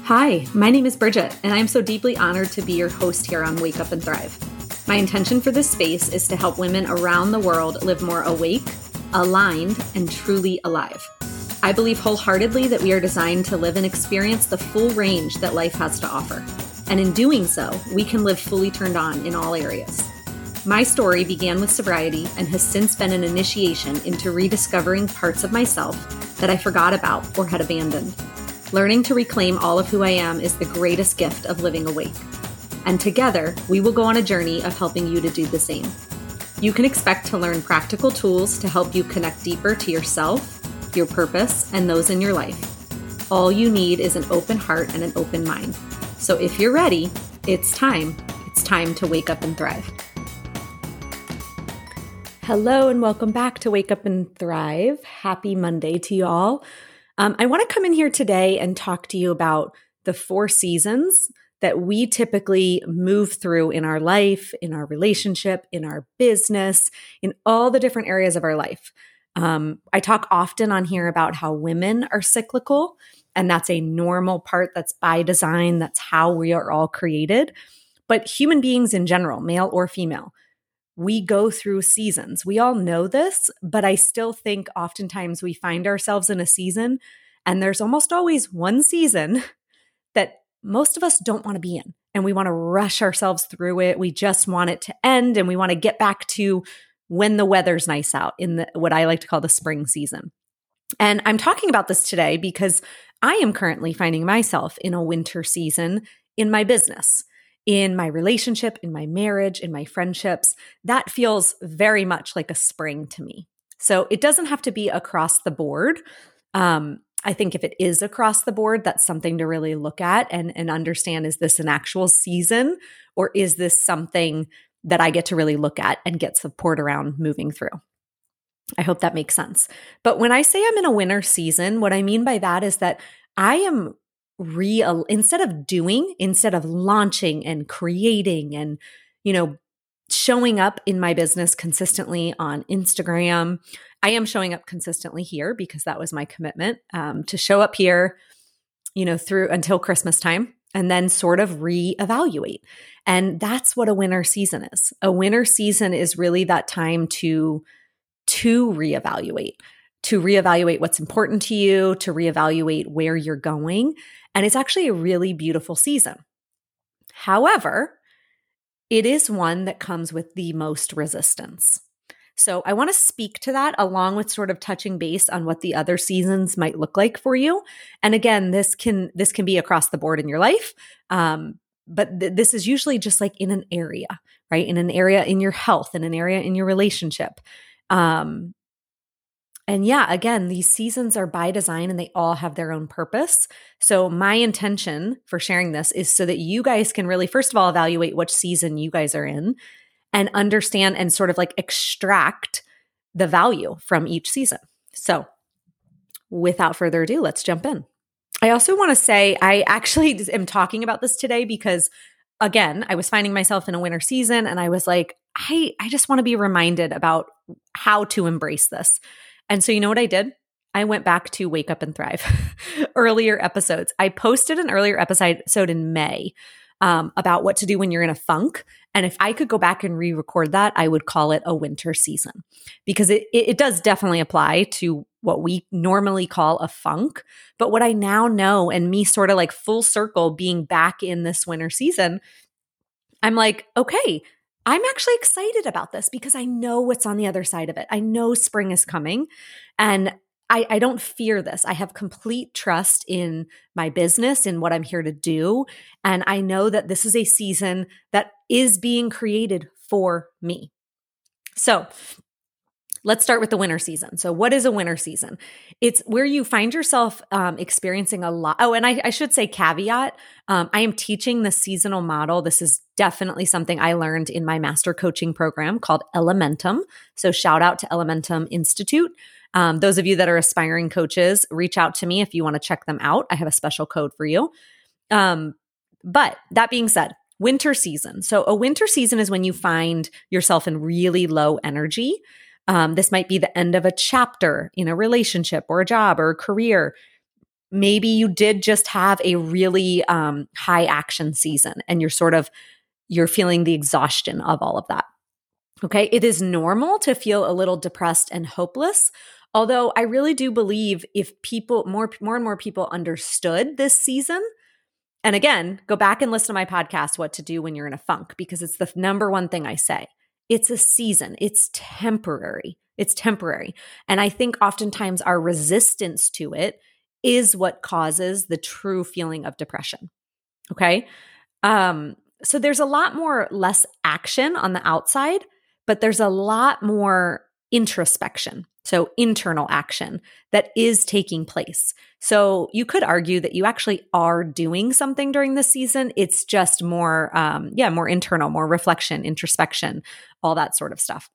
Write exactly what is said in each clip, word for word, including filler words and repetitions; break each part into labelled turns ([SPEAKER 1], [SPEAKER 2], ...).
[SPEAKER 1] Hi, my name is Bridget, and I'm so deeply honored to be your host here on Wake Up and Thrive. My intention for this space is to help women around the world live more awake, aligned, and truly alive. I believe wholeheartedly that we are designed to live and experience the full range that life has to offer. And in doing so, we can live fully turned on in all areas. My story began with sobriety and has since been an initiation into rediscovering parts of myself that I forgot about or had abandoned. Learning to reclaim all of who I am is the greatest gift of living awake. And together, we will go on a journey of helping you to do the same. You can expect to learn practical tools to help you connect deeper to yourself, your purpose, and those in your life. All you need is an open heart and an open mind. So if you're ready, it's time. It's time to wake up and thrive. Hello, and welcome back to Wake Up and Thrive. Happy Monday to you all. Um, I want to come in here today and talk to you about the four seasons that we typically move through in our life, in our relationship, in our business, in all the different areas of our life. Um, I talk often on here about how women are cyclical, and that's a normal part. That's by design. That's how we are all created. But human beings in general, male or female, we go through seasons. We all know this, but I still think oftentimes we find ourselves in a season, and there's almost always one season that most of us don't want to be in, and we want to rush ourselves through it. We just want it to end, and we want to get back to when the weather's nice out in the, what I like to call the spring season. And I'm talking about this today because I am currently finding myself in a winter season in my business, in my relationship, in my marriage, in my friendships. That feels very much like a spring to me. So it doesn't have to be across the board. Um, I think if it is across the board, that's something to really look at and, and understand, is this an actual season, or is this something that I get to really look at and get support around moving through? I hope that makes sense. But when I say I'm in a winter season, what I mean by that is that I am real, instead of doing, instead of launching and creating and, you know, showing up in my business consistently on Instagram, I am showing up consistently here because that was my commitment, um, to show up here, you know, through until Christmas time, and then sort of reevaluate. And that's what a winter season is. A winter season is really that time to, to reevaluate, to reevaluate what's important to you, to reevaluate where you're going. And it's actually a really beautiful season. However, it is one that comes with the most resistance. So I want to speak to that along with sort of touching base on what the other seasons might look like for you. And again, this can this can be across the board in your life, um, but th- this is usually just like in an area, right? In an area in your health, in an area in your relationship. Um, And yeah, again, these seasons are by design and they all have their own purpose. So my intention for sharing this is so that you guys can really, first of all, evaluate which season you guys are in and understand and sort of like extract the value from each season. So without further ado, let's jump in. I also want to say I actually am talking about this today because, again, I was finding myself in a winter season and I was like, I, I just want to be reminded about how to embrace this. And so you know what I did? I went back to Wake Up and Thrive earlier episodes. I posted an earlier episode in May um, about what to do when you're in a funk. And if I could go back and re-record that, I would call it a winter season because it, it, it does definitely apply to what we normally call a funk. But what I now know, and me sort of like full circle being back in this winter season, I'm like, okay, I'm actually excited about this because I know what's on the other side of it. I know spring is coming and I, I don't fear this. I have complete trust in my business, in what I'm here to do. And I know that this is a season that is being created for me. So let's start with the winter season. So what is a winter season? It's where you find yourself um, experiencing a lot. Oh, and I, I should say caveat. Um, I am teaching the seasonal model. This is definitely something I learned in my master coaching program called Elementum. So shout out to Elementum Institute. Um, those of you that are aspiring coaches, reach out to me if you want to check them out. I have a special code for you. Um, but that being said, winter season. So a winter season is when you find yourself in really low energy. Um, this might be the end of a chapter in a relationship or a job or a career. maybe you did just have a really um, high action season and you're sort of, you're feeling the exhaustion of all of that. Okay. It is normal to feel a little depressed and hopeless. Although I really do believe if people, more, more and more people understood this season, and again, go back and listen to my podcast, What to Do When You're in a Funk, because it's the number one thing I say. It's a season. It's temporary. It's temporary. And I think oftentimes our resistance to it is what causes the true feeling of depression. Okay. Um, so there's a lot more less action on the outside, but there's a lot more introspection. So internal action that is taking place. So you could argue that you actually are doing something during the season. It's just more, um, yeah, more internal, more reflection, introspection, all that sort of stuff.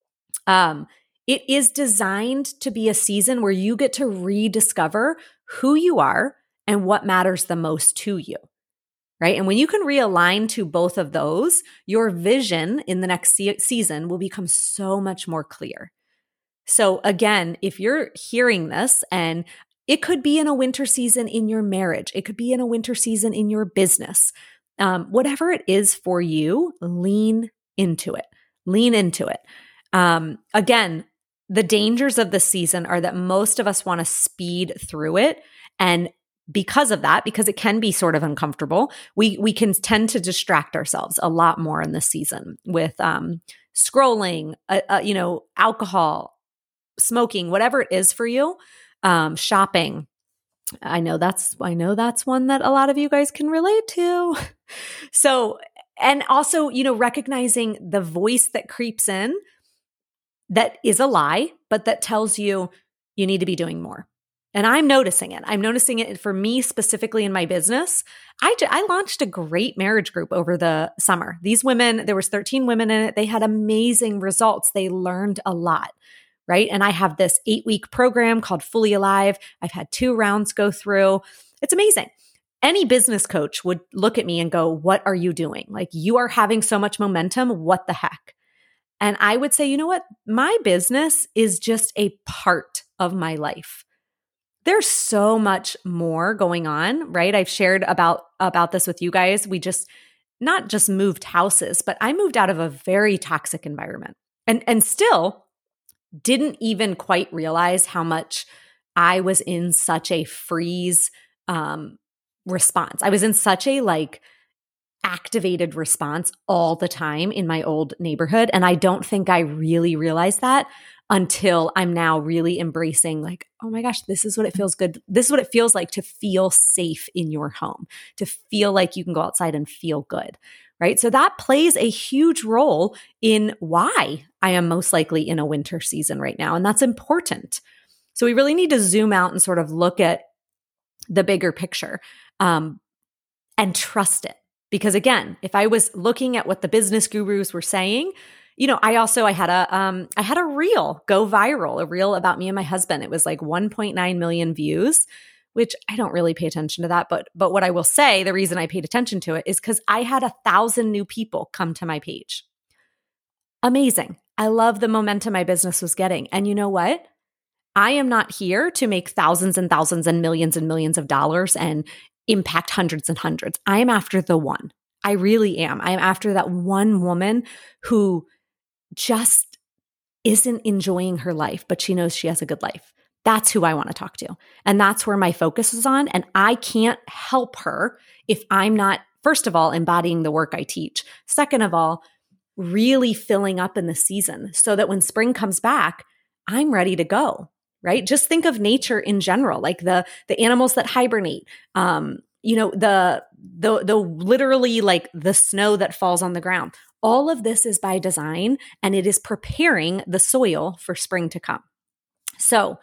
[SPEAKER 1] Um, it is designed to be a season where you get to rediscover who you are and what matters the most to you. Right. And when you can realign to both of those, your vision in the next se- season will become so much more clear. So again, if you're hearing this, and it could be in a winter season in your marriage, it could be in a winter season in your business, um, whatever it is for you, lean into it. Lean into it. Um, again, the dangers of the season are that most of us want to speed through it. And because of that, because it can be sort of uncomfortable, we we can tend to distract ourselves a lot more in this season with um, scrolling, uh, uh, you know, alcohol, smoking, whatever it is for you, um, shopping. I know that's I know that's one that a lot of you guys can relate to. So, and also, you know, recognizing the voice that creeps in that is a lie, but that tells you you need to be doing more. And I'm noticing it. I'm noticing it for me specifically in my business. I, I launched a great marriage group over the summer. These women, there was thirteen women in it. They had amazing results. They learned a lot, right? And I have this eight-week program called Fully Alive. I've had two rounds go through. It's amazing. Any business coach would look at me and go, what are you doing? Like, you are having so much momentum. What the heck? And I would say, you know what? My business is just a part of my life. There's so much more going on, right? I've shared about, about this with you guys. We just not just moved houses, but I moved out of a very toxic environment and, and still didn't even quite realize how much I was in such a freeze um, response. I was in such a like activated response all the time in my old neighborhood. And I don't think I really realized that until I'm now really embracing like, oh my gosh, this is what it feels good. This is what it feels like to feel safe in your home, to feel like you can go outside and feel good, right? So that plays a huge role in why I am most likely in a winter season right now. And that's important. So we really need to zoom out and sort of look at the bigger picture um, and trust it. Because again, if I was looking at what the business gurus were saying, you know, I also, I had a, um, I had a reel go viral, a reel about me and my husband. It was like one point nine million views, which I don't really pay attention to that. But, but what I will say, the reason I paid attention to it is because I had a thousand new people come to my page. Amazing. I love the momentum my business was getting. And you know what? I am not here to make thousands and thousands and millions and millions of dollars and impact hundreds and hundreds. I am after the one. I really am. I am after that one woman who just isn't enjoying her life, but she knows she has a good life. That's who I want to talk to. And that's where my focus is on. And I can't help her if I'm not, first of all, embodying the work I teach. Second of all, really filling up in the season so that when spring comes back, I'm ready to go. Right? Just think of nature in general, like the the animals that hibernate, um, you know, the the the literally like the snow that falls on the ground. All of this is by design, and it is preparing the soil for spring to come. So,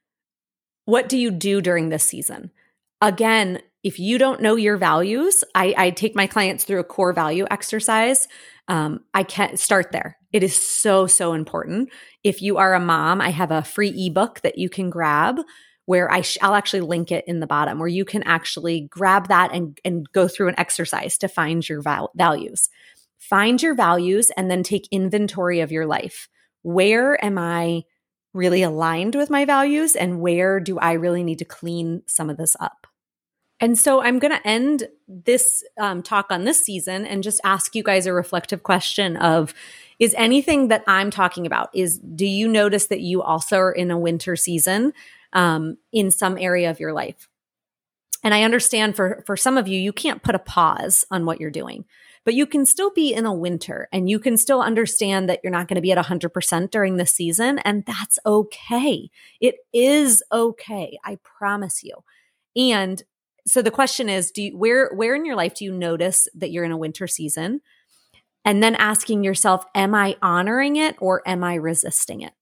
[SPEAKER 1] what do you do during this season? Again, if you don't know your values, I, I take my clients through a core value exercise. Um, I can't start there. It is so, so important. If you are a mom, I have a free ebook that you can grab where I sh- I'll actually link it in the bottom where you can actually grab that and, and go through an exercise to find your val- values. Find your values and then take inventory of your life. Where am I really aligned with my values, and where do I really need to clean some of this up? And so I'm going to end this um, talk on this season and just ask you guys a reflective question of, is anything that I'm talking about, is do you notice that you also are in a winter season um, in some area of your life? And I understand for, for some of you, you can't put a pause on what you're doing, but you can still be in a winter and you can still understand that you're not going to be at one hundred percent during the season. And that's okay. It is okay. I promise you. And so the question is, do you, where, where in your life do you notice that you're in a winter season? And then asking yourself, am I honoring it or am I resisting it?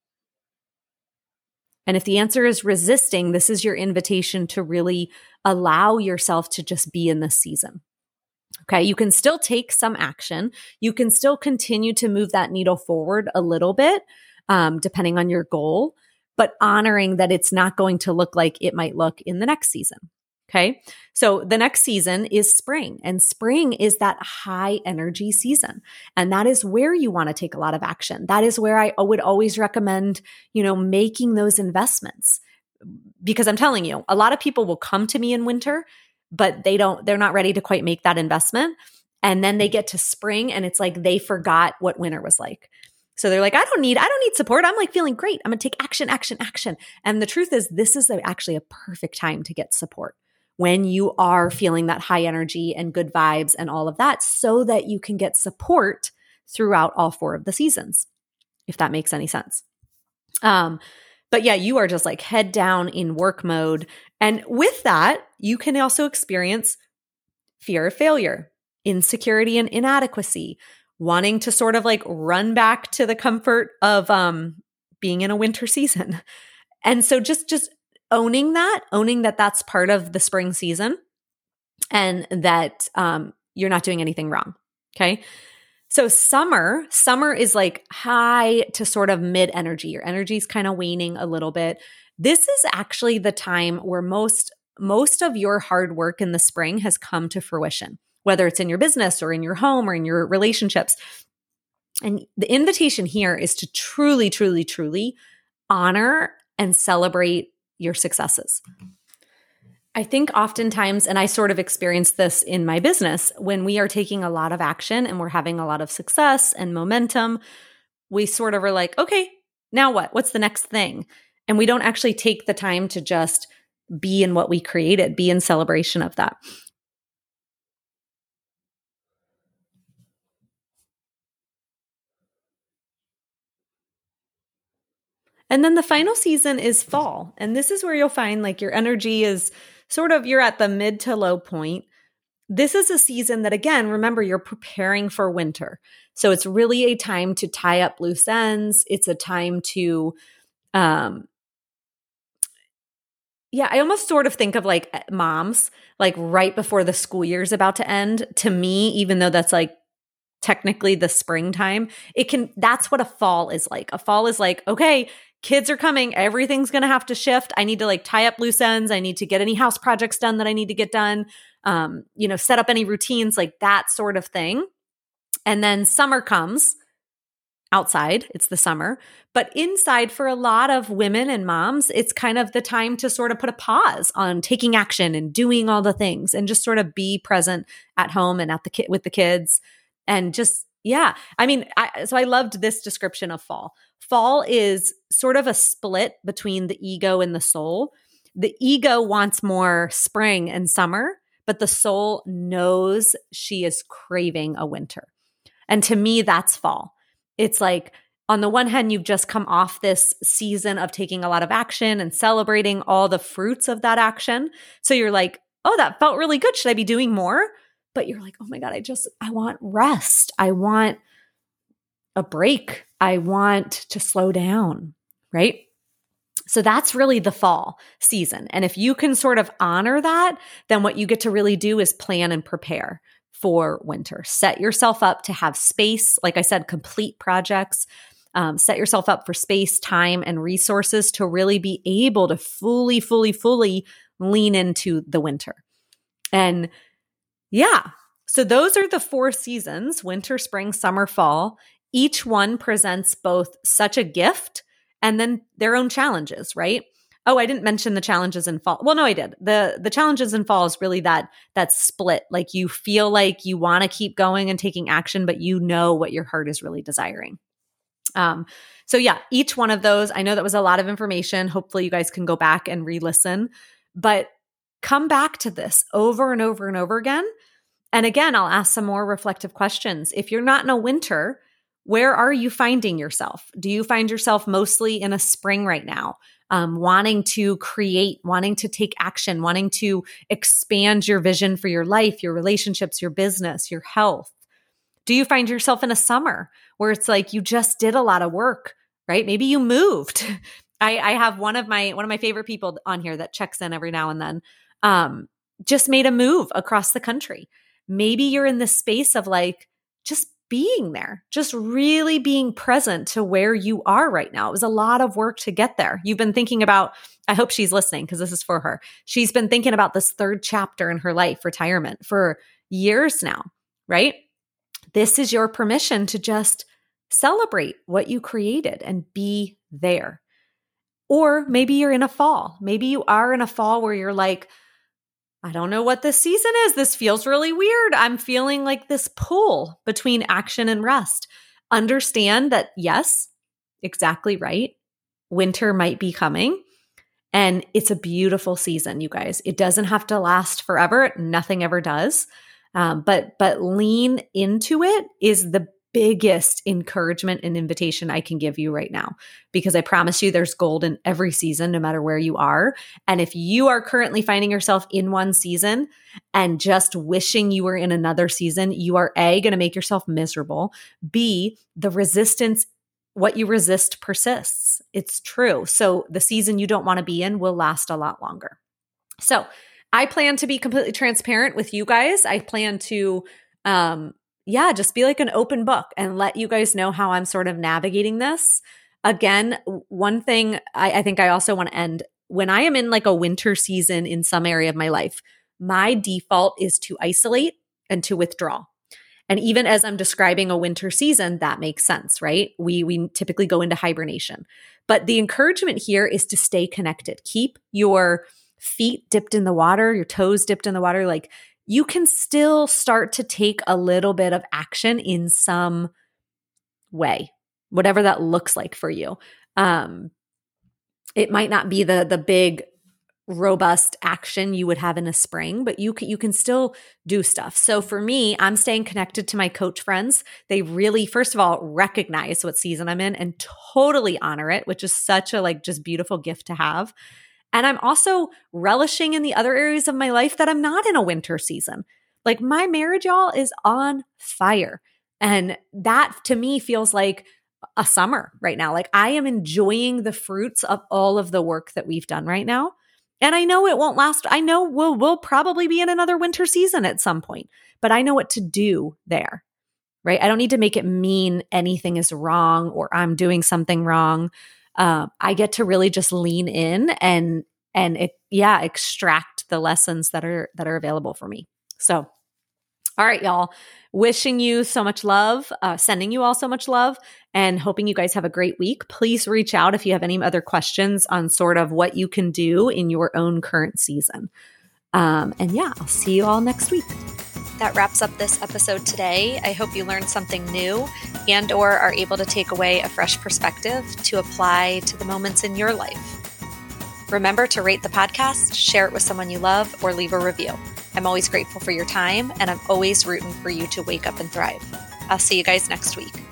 [SPEAKER 1] And if the answer is resisting, this is your invitation to really allow yourself to just be in this season. Okay, you can still take some action. You can still continue to move that needle forward a little bit, um, depending on your goal, but honoring that it's not going to look like it might look in the next season. Okay, so the next season is spring, and spring is that high energy season. And that is where you want to take a lot of action. That is where I would always recommend, you know, making those investments. Because I'm telling you, a lot of people will come to me in winter, but they don't, they're not ready to quite make that investment. And then they get to spring and it's like they forgot what winter was like. So they're like, I don't need, I don't need support. I'm like feeling great. I'm going to take action, action, action. And the truth is, this is actually a perfect time to get support when you are feeling that high energy and good vibes and all of that, so that you can get support throughout all four of the seasons, if that makes any sense. Um, but yeah, you are just like head down in work mode. And with that, you can also experience fear of failure, insecurity and inadequacy, wanting to sort of like run back to the comfort of um, being in a winter season. And so just, just owning that, owning that that's part of the spring season and that um, you're not doing anything wrong. Okay. So summer, summer is like high to sort of mid energy. Your energy is kind of waning a little bit. This is actually the time where most, most of your hard work in the spring has come to fruition, whether it's in your business or in your home or in your relationships. And the invitation here is to truly, truly, truly honor and celebrate your successes. I think oftentimes, and I sort of experienced this in my business, when we are taking a lot of action and we're having a lot of success and momentum, we sort of are like, okay, now what? What's the next thing? And we don't actually take the time to just be in what we created, be in celebration of that. And then the final season is fall. And this is where you'll find like your energy is sort of, you're at the mid to low point. This is a season that, again, remember, you're preparing for winter. So it's really a time to tie up loose ends. It's a time to, um, yeah, I almost sort of think of like moms, like right before the school year is about to end. To me, even though that's like technically the springtime, it can, that's what a fall is like. A fall is like, okay, kids are coming. Everything's going to have to shift. I need to like tie up loose ends. I need to get any house projects done that I need to get done. Um, you know, set up any routines, like that sort of thing. And then summer comes. Outside, it's the summer. But inside, for a lot of women and moms, it's kind of the time to sort of put a pause on taking action and doing all the things and just sort of be present at home and at the ki- with the kids. And just, yeah, I mean, I, so I loved this description of fall. Fall is sort of a split between the ego and the soul. The ego wants more spring and summer, but the soul knows she is craving a winter. And to me, that's fall. It's like, on the one hand, you've just come off this season of taking a lot of action and celebrating all the fruits of that action. So you're like, oh, that felt really good. Should I be doing more? But you're like, oh my God, I just, I want rest. I want a break. I want to slow down, right? So that's really the fall season. And if you can sort of honor that, then what you get to really do is plan and prepare for winter. Set yourself up to have space. Like I said, complete projects. Um, set yourself up for space, time, and resources to really be able to fully, fully, fully lean into the winter. And yeah, so those are the four seasons: winter, spring, summer, fall. Each one presents both such a gift and then their own challenges, right? Oh, I didn't mention the challenges in fall. Well, no, I did. The the challenges in fall is really that that split. Like you feel like you want to keep going and taking action, but you know what your heart is really desiring. Um, so yeah, each one of those, I know that was a lot of information. Hopefully you guys can go back and re-listen, but come back to this over and over and over again. And again, I'll ask some more reflective questions. If you're not in a winter, where are you finding yourself? Do you find yourself mostly in a spring right now? Um, wanting to create, wanting to take action, wanting to expand your vision for your life, your relationships, your business, your health? Do you find yourself in a summer where it's like you just did a lot of work, right? Maybe you moved. I, I have one of my one of my favorite people on here that checks in every now and then. Um, just made a move across the country. Maybe you're in the space of like just being there, just really being present to where you are right now. It was a lot of work to get there. You've been thinking about, I hope she's listening because this is for her. She's been thinking about this third chapter in her life, retirement, for years now, right? This is your permission to just celebrate what you created and be there. Or maybe you're in a fall. Maybe you are in a fall where you're like, I don't know what this season is. This feels really weird. I'm feeling like this pull between action and rest. Understand that, yes, exactly right. Winter might be coming, and it's a beautiful season, you guys. It doesn't have to last forever. Nothing ever does. Um, but but lean into it is the biggest encouragement and invitation I can give you right now, because I promise you there's gold in every season, no matter where you are. And if you are currently finding yourself in one season and just wishing you were in another season, you are A, going to make yourself miserable. B, the resistance, what you resist persists. It's true. So the season you don't want to be in will last a lot longer. So I plan to be completely transparent with you guys. I plan to, um, yeah, just be like an open book and let you guys know how I'm sort of navigating this. Again, one thing I, I think I also want to end, when I am in like a winter season in some area of my life, my default is to isolate and to withdraw. And even as I'm describing a winter season, that makes sense, right? We we typically go into hibernation. But the encouragement here is to stay connected. Keep your feet dipped in the water, your toes dipped in the water. Like, you can still start to take a little bit of action in some way, whatever that looks like for you. Um, it might not be the the big, robust action you would have in the spring, but you can, you can still do stuff. So for me, I'm staying connected to my coach friends. They really, first of all, recognize what season I'm in and totally honor it, which is such a like just beautiful gift to have. And I'm also relishing in the other areas of my life that I'm not in a winter season. Like my marriage, y'all, is on fire. And that to me feels like a summer right now. Like I am enjoying the fruits of all of the work that we've done right now. And I know it won't last. I know we'll, we'll probably be in another winter season at some point, but I know what to do there, right? I don't need to make it mean anything is wrong or I'm doing something wrong. Uh, I get to really just lean in and and it, yeah, extract the lessons that are that are available for me. So, all right, y'all. Wishing you so much love, uh, sending you all so much love, and hoping you guys have a great week. Please reach out if you have any other questions on sort of what you can do in your own current season. Um, and yeah, I'll see you all next week.
[SPEAKER 2] That wraps up this episode today. I hope you learned something new and or are able to take away a fresh perspective to apply to the moments in your life. Remember to rate the podcast, share it with someone you love, or leave a review. I'm always grateful for your time, and I'm always rooting for you to wake up and thrive. I'll see you guys next week.